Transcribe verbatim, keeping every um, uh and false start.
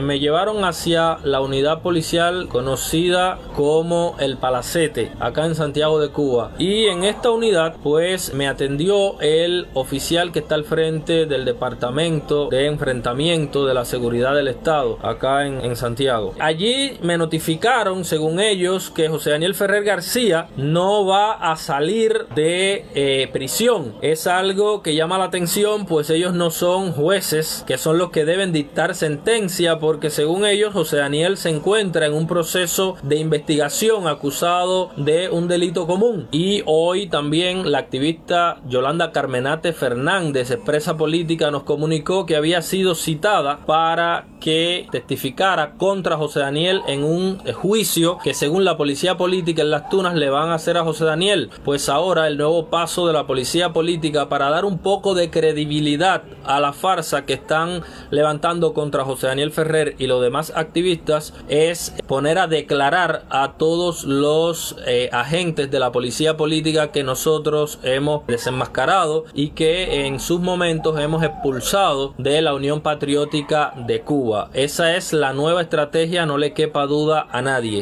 Me llevaron hacia la unidad policial conocida como el Palacete, acá en Santiago de Cuba. Y en esta unidad pues me atendió el oficial que está al frente del departamento de enfrentamiento de la seguridad del Estado, acá en, en Santiago. Allí me notificaron, según ellos, que José Daniel Ferrer García no va a salir de eh, prisión. Es algo que llama la atención, pues ellos no son jueces, que son los que deben dictar sentencia, porque según ellos José Daniel se encuentra en un proceso de investigación acusado de un delito común. Y hoy también la activista Yolanda Carmenate Fernández, expresa política, nos comunicó que había sido citada para que testificara contra José Daniel en un juicio que según la policía política en Las Tunas le van a hacer a José Daniel. Pues ahora el nuevo paso de la policía política para dar un poco de credibilidad a la farsa que están levantando contra José Daniel Ferrer y los demás activistas es poner a declarar a todos los eh, agentes de la policía política que nosotros hemos desenmascarado y que en sus momentos hemos expulsado de la Unión Patriótica de Cuba. Esa es la nueva estrategia, no le quepa duda a nadie.